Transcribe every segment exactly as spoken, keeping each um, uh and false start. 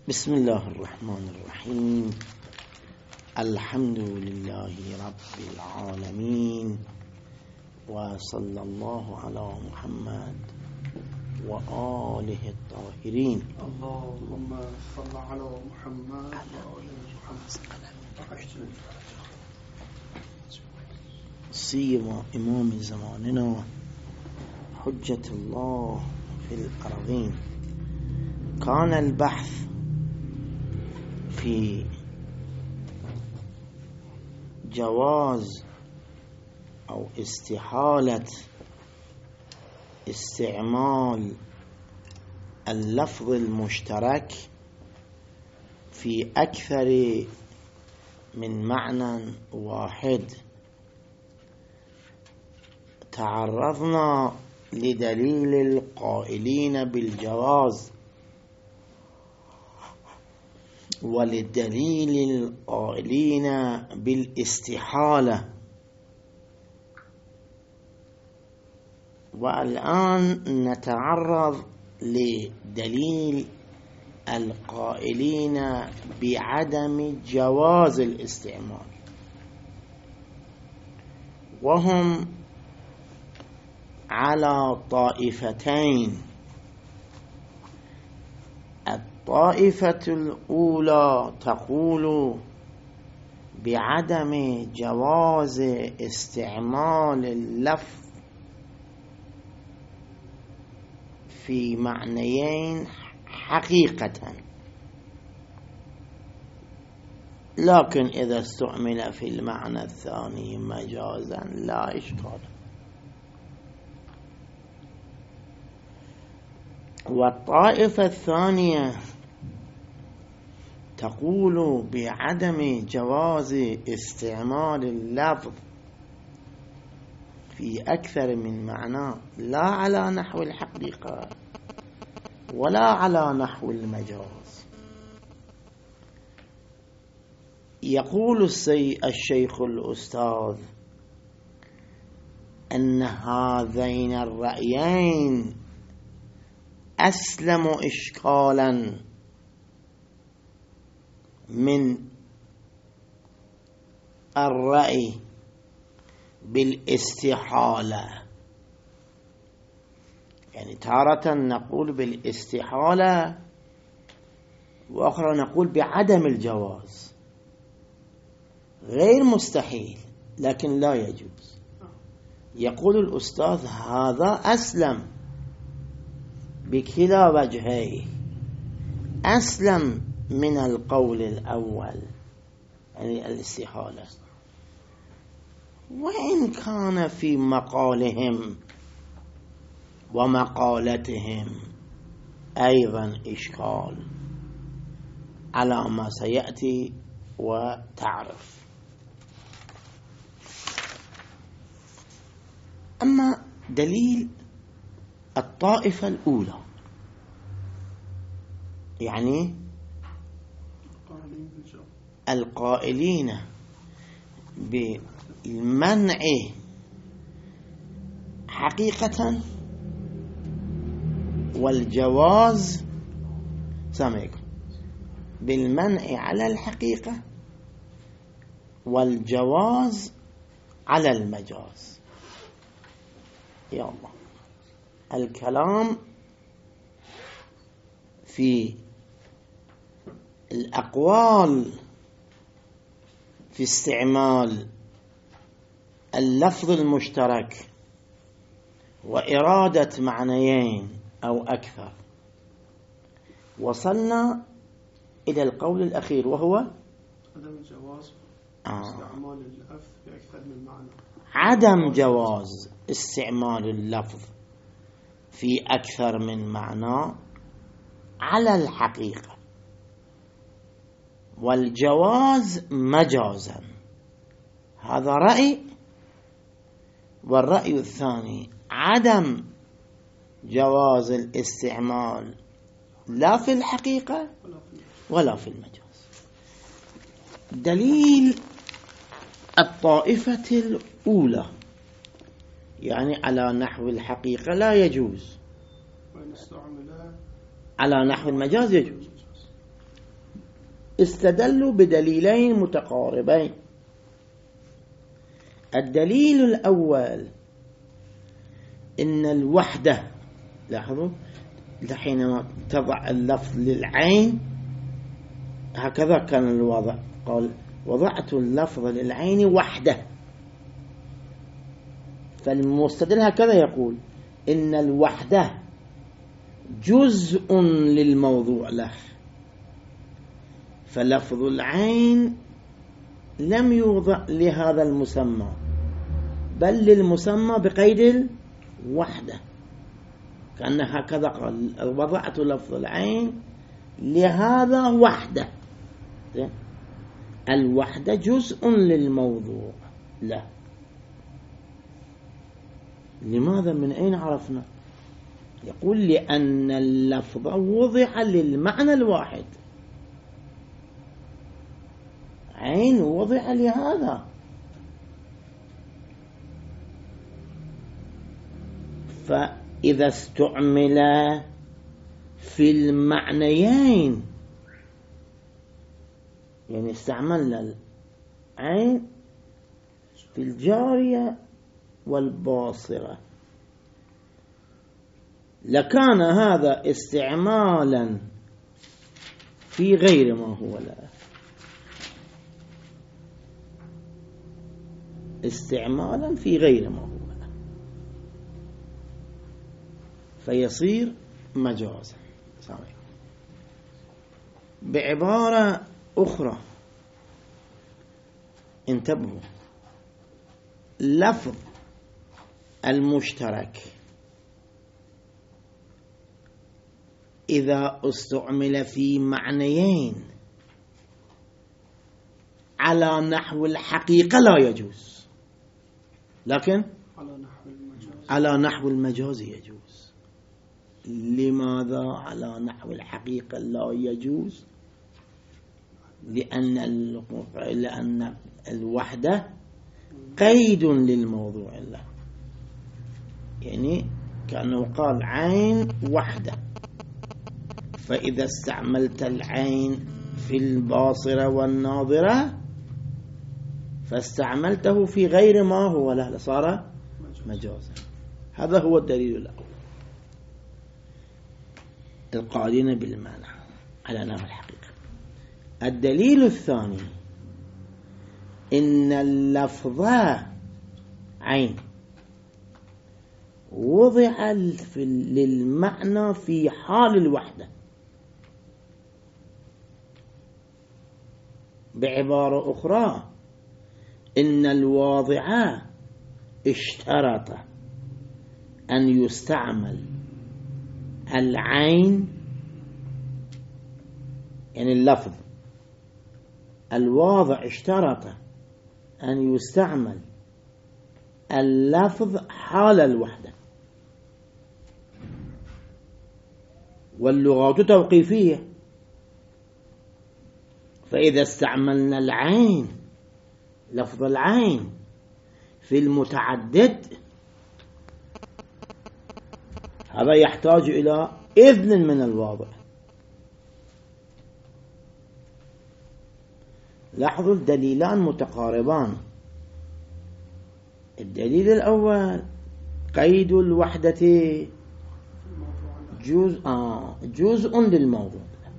بسم الله الرحمن الرحيم. الحمد لله رب العالمين، وصلى الله على محمد وآله الطاهرين. اللهم صل على محمد وآل محمد. سيما إمام زماننا حجة الله في الأرضين. كان البحث في جواز أو استحالة استعمال اللفظ المشترك في أكثر من معنى واحد. تعرضنا لدليل القائلين بالجواز وللدليل القائلين بالاستحالة، والآن نتعرض لدليل القائلين بعدم جواز الاستعمال، وهم على طائفتين. الطائفة الأولى تقول بعدم جواز استعمال اللفظ في معنيين حقيقة، لكن إذا استعمل في المعنى الثاني مجازا لا إشكال. والطائفة الثانية تقول بعدم جواز استعمال اللفظ في أكثر من معنى، لا على نحو الحقيقة ولا على نحو المجاز. يقول الشيخ الأستاذ أن هذين الرأيين أسلم إشكالا من الرأي بالاستحالة. يعني تارة نقول بالاستحالة، وأخرى نقول بعدم الجواز. غير مستحيل لكن لا يجوز. يقول الأستاذ هذا أسلم بكلا وجهيه، أسلم من القول الأول يعني الاستحالة، وإن كان في مقالهم ومقالتهم أيضا إشكال على ما سيأتي وتعرف. أما دليل الطائفة الأولى يعني القائلين بالمنع حقيقة والجواز، سامعكم، بالمنع على الحقيقة والجواز على المجاز. يا الله، الكلام في الأقوال في استعمال اللفظ المشترك وإرادة معنيين أو أكثر. وصلنا إلى القول الأخير وهو عدم جواز آه. استعمال اللفظ بأكثر من معنى. عدم جواز استعمال اللفظ في أكثر من معنى على الحقيقة، والجواز مجازا. هذا رأي. والرأي الثاني عدم جواز الاستعمال لا في الحقيقة ولا في المجاز. دليل الطائفة الأولى يعني على نحو الحقيقة لا يجوز، وإن استعمل على نحو المجاز يجوز. استدلوا بدليلين متقاربين. الدليل الأول إن الوحدة، لاحظوا حينما تضع اللفظ للعين هكذا كان الوضع، قال وضعت اللفظ للعين وحده، فالمستدل هكذا يقول إن الوحدة جزء للموضوع له، فلفظ العين لم يوضع لهذا المسمى بل للمسمى بقيد الوحدة، كأن هكذا قال وضعت لفظ العين لهذا وحده، الوحدة جزء للموضوع له. لماذا؟ من أين عرفنا؟ يقول لأن اللفظ وضع للمعنى الواحد، عين وضع لهذا، فإذا استعمل في المعنيين، يعني استعملنا العين في الجارية والباصرة، لكان هذا استعمالا في غير ما هو له، استعمالا في غير ما هو له، فيصير مجازا. بعبارة أخرى انتبهوا، لفظ المشترك إذا استعمل في معنيين على نحو الحقيقة لا يجوز، لكن على نحو المجاز على نحو المجاز يجوز. لماذا على نحو الحقيقة لا يجوز؟ لأن لأن الوحدة قيد للموضوع له، يعني كأنه قال عين وحدة، فإذا استعملت العين في الباصرة والناظرة فاستعملته في غير ما هو له صار مجازا. هذا هو الدليل الأول، القائلين بالمعنى على نحو الحقيقة. الدليل الثاني إن اللفظ عين وضع للمعنى في حال الوحدة، بعبارة أخرى إن الواضع اشترط أن يستعمل العين، يعني اللفظ الواضع اشترط أن يستعمل اللفظ حال الوحدة، واللغات توقيفية، فإذا استعملنا العين لفظ العين في المتعدد هذا يحتاج إلى إذن من الواضع. لاحظوا الدليلان متقاربان، الدليل الأول قيد الوحدة جزء آه جزء للموضوع،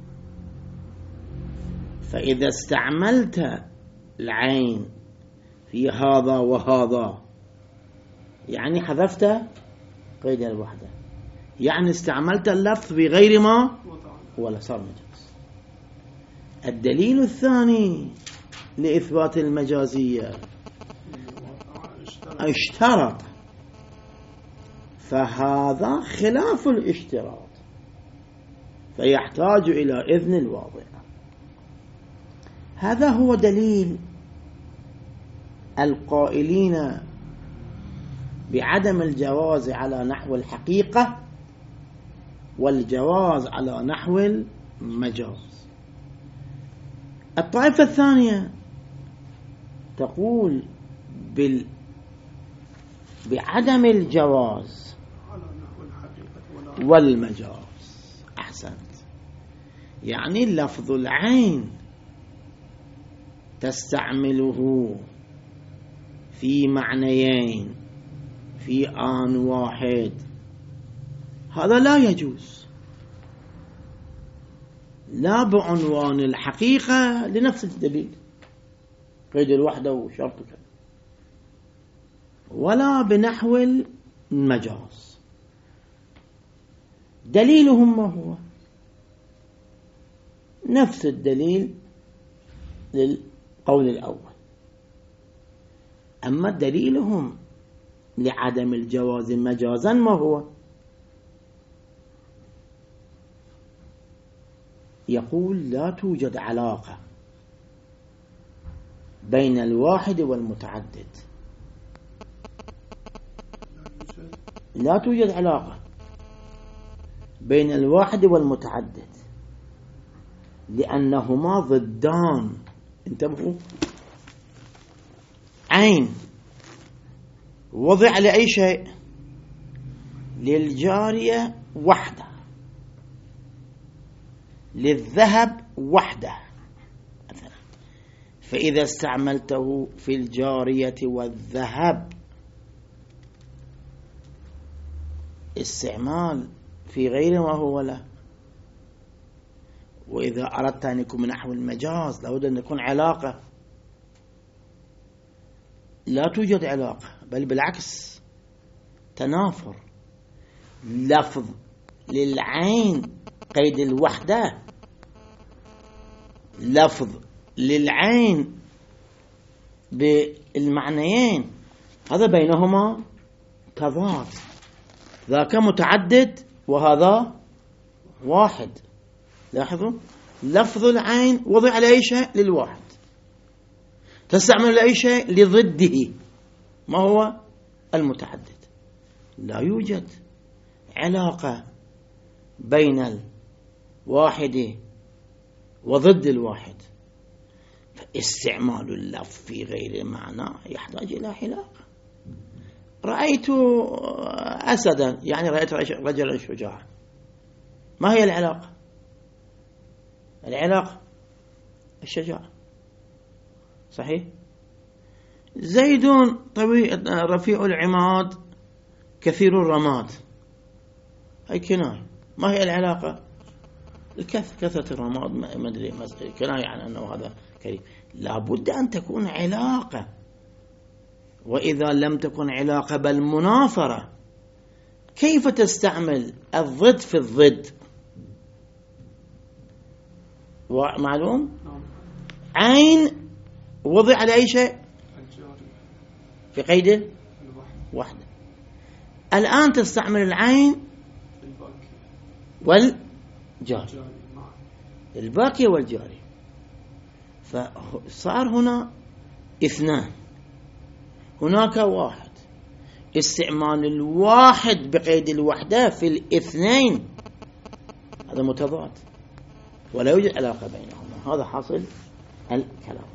فإذا استعملت العين في هذا وهذا يعني حذفت قيد الوحدة، يعني استعملت اللفظ بغير ما ولا صار مجاز. الدليل الثاني لإثبات المجازية اشترط، فهذا خلاف الاشتراط فيحتاج إلى إذن الواضع. هذا هو دليل القائلين بعدم الجواز على نحو الحقيقة والجواز على نحو المجاز. الطائفة الثانية تقول بال بعدم الجواز والمجاز. أحسنت، يعني لفظ العين تستعمله في معنيين في آن واحد هذا لا يجوز، لا بعنوان الحقيقة لنفس الدليل قيد الوحدة وشرط كذا، ولا بنحو المجاز. دليلهم ما هو؟ نفس الدليل للقول الأول. أما دليلهم لعدم الجواز مجازا ما هو؟ يقول لا توجد علاقة بين الواحد والمتعدد، لا توجد علاقة بين الواحد والمتعدد لأنهما ضدان. انتبهوا، عين وضع لأي شيء للجارية وحده، للذهب وحده مثلا، فإذا استعملته في الجارية والذهب استعمال في غير ما هو له. وإذا أردت أن يكون من نحو المجاز لابد أن يكون علاقة، لا توجد علاقة بل بالعكس تنافر. لفظ للعين قيد الوحدة، لفظ للعين بالمعنيين، هذا بينهما تضاد، ذاك متعدد وهذا واحد. لاحظوا، لفظ العين وضع لأي شيء للواحد، تستعمل لأي شيء لضده ما هو المتعدد. لا يوجد علاقة بين الواحد وضد الواحد، فاستعمال اللفظ في غير معنى يحتاج إلى علاقة. رأيت أسدا، يعني رأيت رجلا شجاعا، ما هي العلاقة؟ العلاقة الشجاعة، صحيح. زيد طويل رفيع العماد كثير الرماد، هي كناية. ما هي العلاقة؟ الكث كثرة الرماد، ما أدري، كناية عن أنه هذا كريم. لابد أن تكون علاقة، وإذا لم تكن علاقة بل منافرة كيف تستعمل الضد في الضد؟ معلوم؟ عين وضع على أي شيء في قيد واحدة. الآن تستعمل العين والجاري، الباقي والجاري، فصار هنا اثنان، هناك واحد. استعمال الواحد بقيد الوحدة في الاثنين هذا متضاد ولا يوجد علاقة بينهما. هذا حاصل الكلام.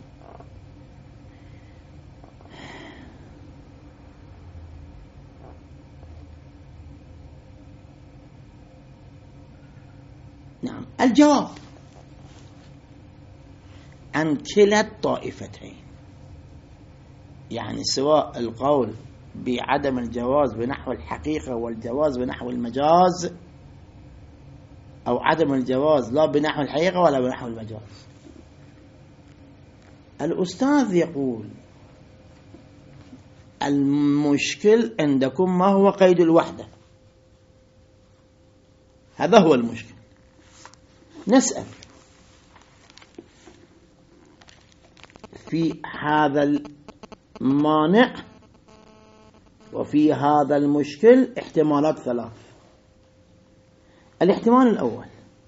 نعم، الجواب عن كلا الطائفتين، يعني سواء القول بعدم الجواز بنحو الحقيقة والجواز بنحو المجاز، أو عدم الجواز لا بنحو الحقيقة ولا بنحو المجاز. الأستاذ يقول المشكل عندكم ما هو قيد الوحدة، هذا هو المشكل. نسأل في هذا المانع وفي هذا المشكل احتمالات ثلاث. الاحتمال الأول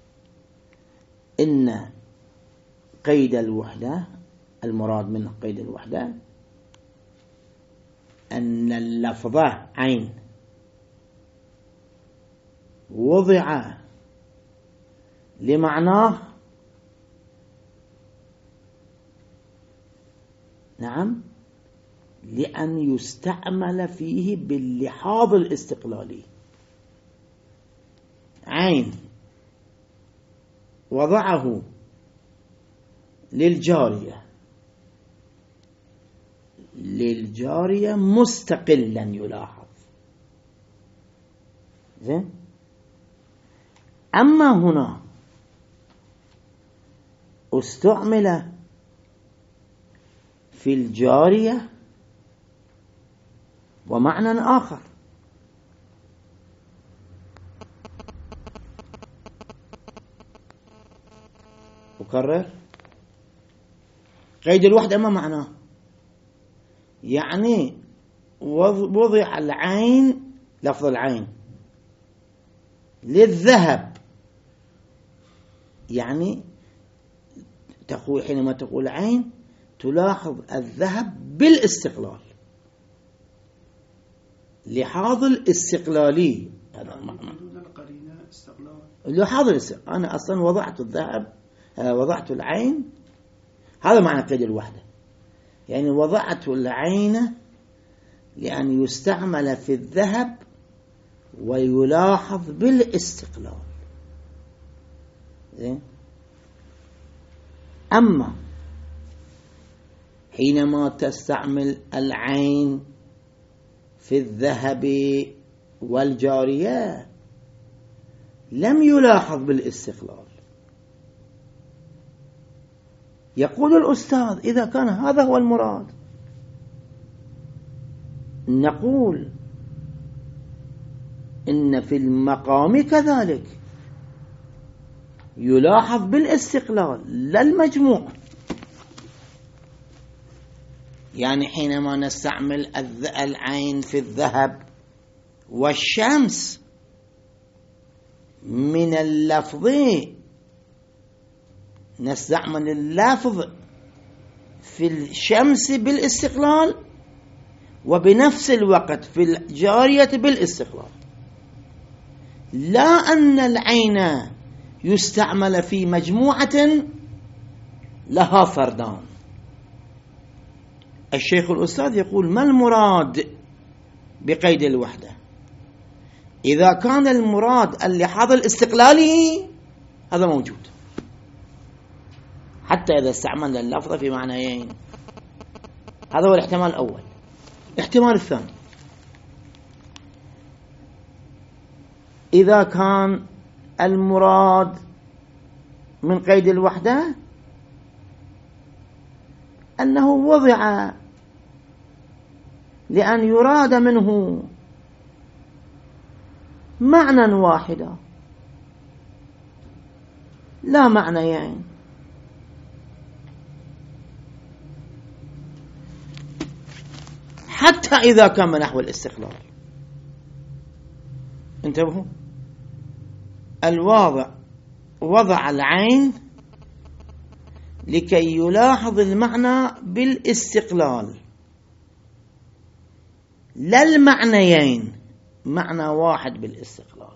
إن قيد الوحدة، المراد منه قيد الوحدة أن اللفظة عين وضع لمعناه، نعم، لأن يستعمل فيه باللحاظ الاستقلالي. عين وضعه للجارية للجارية مستقلا يلاحظ. زين. أما هنا استعمل في الجارية ومعنى آخر. أكرر. قيد الوحدة ما معناه؟ يعني وضع العين، لفظ العين للذهب، يعني تقول حينما تقول عين تلاحظ الذهب بالاستقلال، لحاظ الاستقلالي. هذا المعنى. لحاظ الاستقلال. أنا أصلا وضعت الذهب، وضعت العين، هذا معنى قيد الوحدة، يعني وضعت العين لأن يستعمل في الذهب ويلاحظ بالاستقلال. زين. أما حينما تستعمل العين في الذهب والجارية لم يلاحظ بالاستقلال. يقول الأستاذ إذا كان هذا هو المراد نقول إن في المقام كذلك يلاحظ بالاستقلال لا المجموع. يعني حينما نستعمل العين في الذهب والشمس من اللفظ نستعمل اللفظ في الشمس بالاستقلال وبنفس الوقت في الجارية بالاستقلال، لا أن العين يستعمل في مجموعة لها فردان. الشيخ الأستاذ يقول ما المراد بقيد الوحدة؟ إذا كان المراد اللحاظ الاستقلالي هذا موجود، حتى إذا استعملنا اللفظ في معنيين. هذا هو الاحتمال الأول. الاحتمال الثاني إذا كان المراد من قيد الوحدة أنه وضع لأن يراد منه معنى واحدا لا معنيين. حتى إذا كان من نحو الاستقلال. انتبهوا، الواضع وضع العين لكي يلاحظ المعنى بالاستقلال لا المعنيين، معنى واحد بالاستقلال،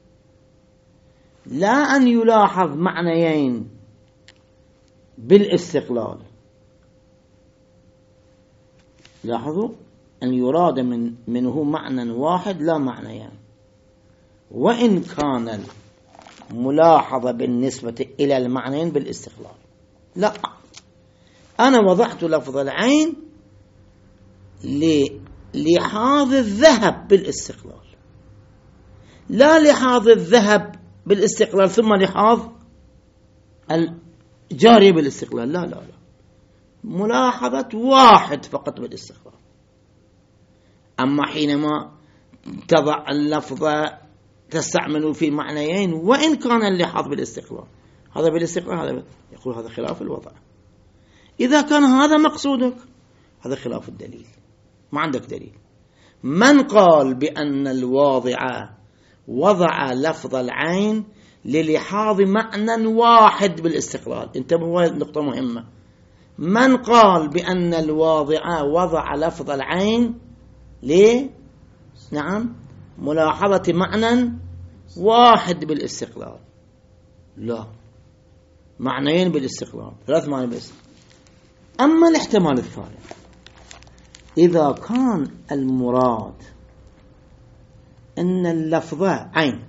لا أن يلاحظ معنيين بالاستقلال. لاحظوا أن يراد من منه معنى واحد لا معنيين، وإن كان الملاحظة بالنسبة إلى المعنيين بالاستقلال. لا، أنا وضعت لفظ العين للحاظ الذهب بالاستقلال، لا لحاظ الذهب بالاستقلال ثم لحاظ الجارية بالاستقلال. لا لا لا، ملاحظة واحد فقط بالاستقلال. أما حينما تضع اللفظ تستعمل في معنيين وإن كان اللحاظ بالاستقلال، هذا بالاستقلال، هذا يقول هذا خلاف الوضع. إذا كان هذا مقصودك هذا خلاف الدليل، ما عندك دليل. من قال بأن الواضع وضع لفظ العين للحاظ معنى واحد بالاستقلال؟ انتبهوا، نقطة مهمة. من قال بأن الواضع وضع لفظ العين ليه؟ نعم، ملاحظة معنى واحد بالاستقلال؟ لا، معنيين بالاستقلال، ثلاث معنى بالاستقلال. أما الاحتمال الثالث، إذا كان المراد أن اللفظ عين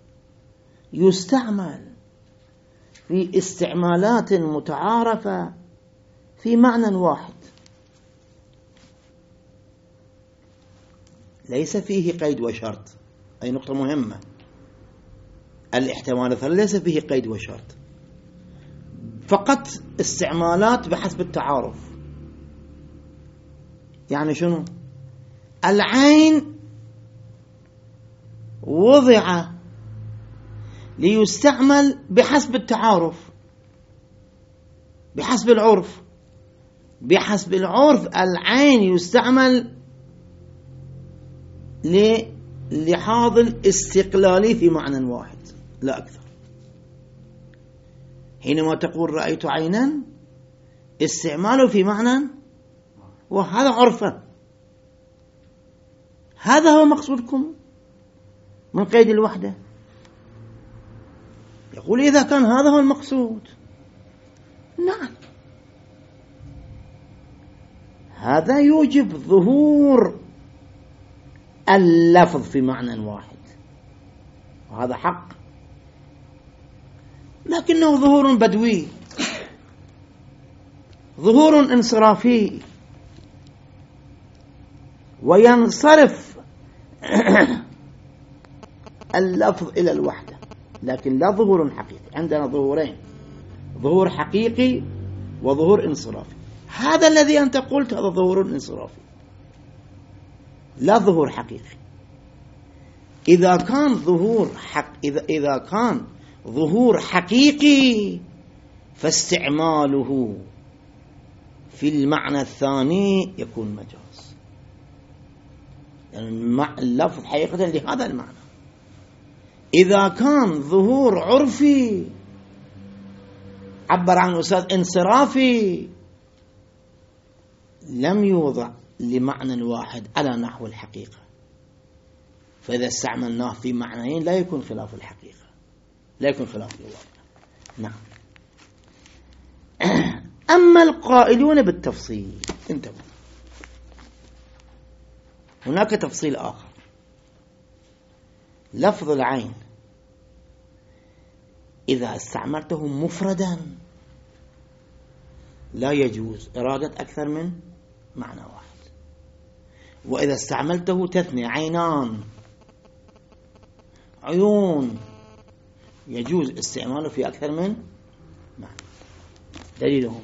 يستعمل في استعمالات متعارفة في معنى واحد، ليس فيه قيد وشرط. أي نقطة مهمة. الاحتمال الثالث ليس فيه قيد وشرط، فقط استعمالات بحسب التعارف. يعني شنو؟ العين وضع ليستعمل بحسب التعارف، بحسب العرف. بحسب العرف العين يستعمل للحاظ الاستقلالي في معنى واحد لا أكثر. حينما تقول رأيت عينا استعماله في معنى وهذا عرفا. هذا هو مقصودكم من قيد الوحدة. يقول إذا كان هذا هو المقصود، نعم، هذا يوجب ظهور اللفظ في معنى واحد، وهذا حق، لكنه ظهور بدوي، ظهور انصرافي، وينصرف اللفظ إلى الوحدة، لكن لا ظهور حقيقي. عندنا ظهورين، ظهور حقيقي وظهور انصرافي. هذا الذي أنت قلت هذا ظهور انصرافي لا ظهور حقيقي. إذا كان ظهور حق إذا إذا كان ظهور حقيقي فاستعماله في المعنى الثاني يكون مجاز، يعني اللفظ حقيقة لهذا المعنى. إذا كان ظهور عرفي عبر عنه أستاذ انصرافي لم يوضع لمعنى واحد على نحو الحقيقة، فإذا استعملناه في معنيين لا يكون خلاف الحقيقة، لا يكون خلاف الواقع. نعم. أما القائلون بالتفصيل انتبهوا، هناك تفصيل آخر. لفظ العين إذا استعملته مفردا لا يجوز إرادة أكثر من معنى واحد، وإذا استعملته تثنية عينان عيون يجوز استعماله في أكثر من معنى. دليلهم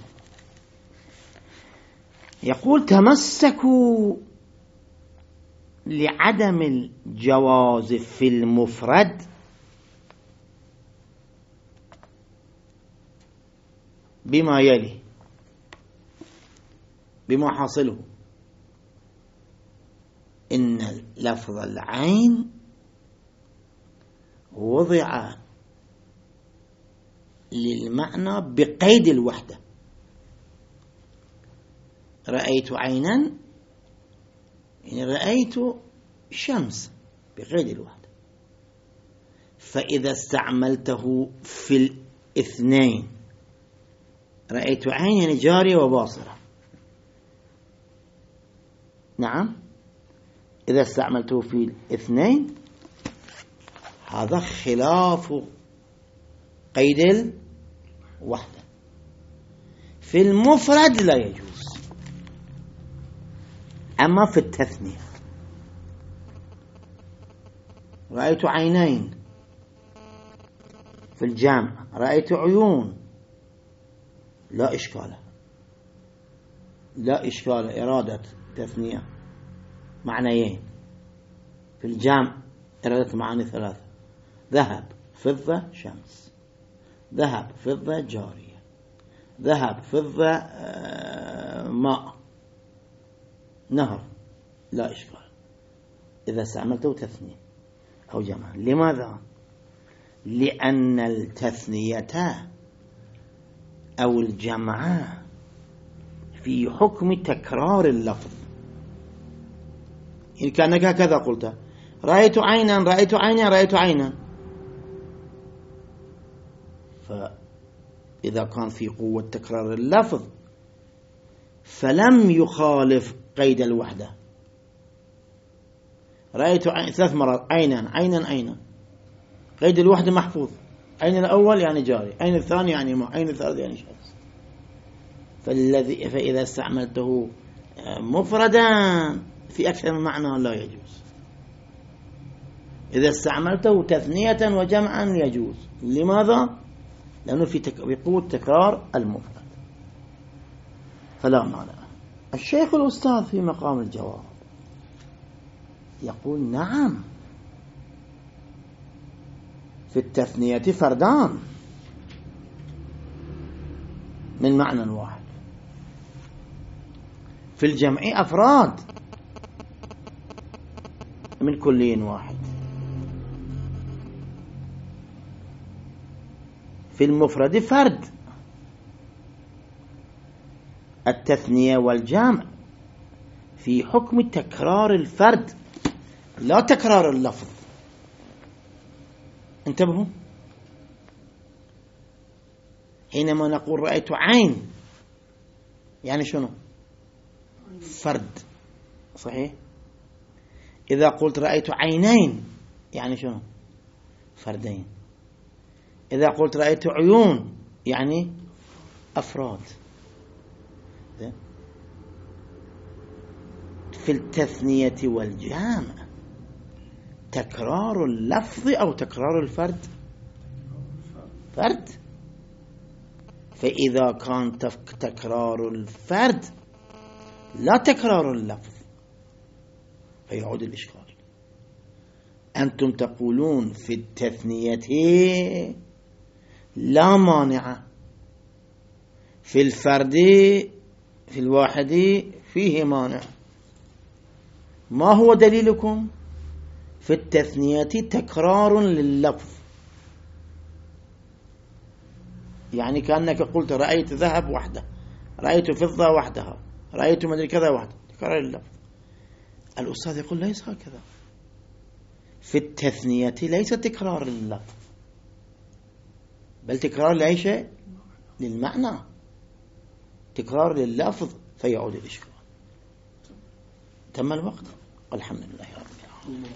يقول تمسكوا لعدم الجواز في المفرد بما يلي، بما حاصله إن لفظ العين وضع للمعنى بقيد الوحدة. رأيت عينا يعني رأيت شمس بقيد الوحدة، فإذا استعملته في الاثنين رأيت عين يعني جارية وباصرة، نعم، إذا استعملته في الاثنين هذا خلاف قيد الوحدة. في المفرد لا يجوز. أما في التثنية رأيت عينين، في الجمع رأيت عيون، لا إشكال، لا إشكال إرادة تثنية معنيين، في الجمع إرادة معاني ثلاثة: ذهب فضة شمس، ذهب فضة جارية، ذهب فضة ماء نهر، لا إشكال إذا استعملته تثنية أو جمع. لماذا؟ لأن التثنية أو الجمع في حكم تكرار اللفظ. إن كانك هكذا قلت رأيت عينا رأيت عينا رأيت عينا، فإذا كان في قوة تكرار اللفظ فلم يخالف قيد الوحدة. رأيت عين ثلاث مرات عينا عينا عينا، قيد الوحدة محفوظ. عين الأول يعني جاري، عين الثاني يعني ما، عين الثالث يعني شخص. فالذي فإذا استعملته مفردا في أكثر من معنى لا يجوز. إذا استعملته تثنية وجمعا يجوز. لماذا؟ لأنه في تك... بقوة تكرار المفرد، فلا مانع. الشيخ الأستاذ في مقام الجواب يقول نعم، في التثنية فردان من معنى واحد، في الجمع أفراد من كلي واحد، في المفرد فرد. التثنية والجمع في حكم تكرار الفرد لا تكرار اللفظ. انتبهوا، حينما نقول رأيت عين يعني شنو؟ فرد، صحيح؟ إذا قلت رأيت عينين يعني شنو؟ فردين. إذا قلت رأيت عيون يعني أفراد. في التثنية والجمع تكرار اللفظ أو تكرار الفرد؟ فرد. فإذا كان تكرار الفرد لا تكرار اللفظ فيعود الإشكال. أنتم تقولون في التثنية لا مانع، في الفرد في الواحد فيه مانع. ما هو دليلكم؟ في التثنية تكرار لللفظ، يعني كأنك قلت رأيت ذهب وحده، رأيت فضة وحدها، رأيت مدري كذا وحده، تكرار اللفظ. الأستاذ يقول ليس هكذا، في التثنية ليس تكرار لللفظ بل تكرار لأي شيء؟ للمعنى، تكرار لللفظ فيعود الإشكال. تم الوقت، والحمد لله رب العالمين.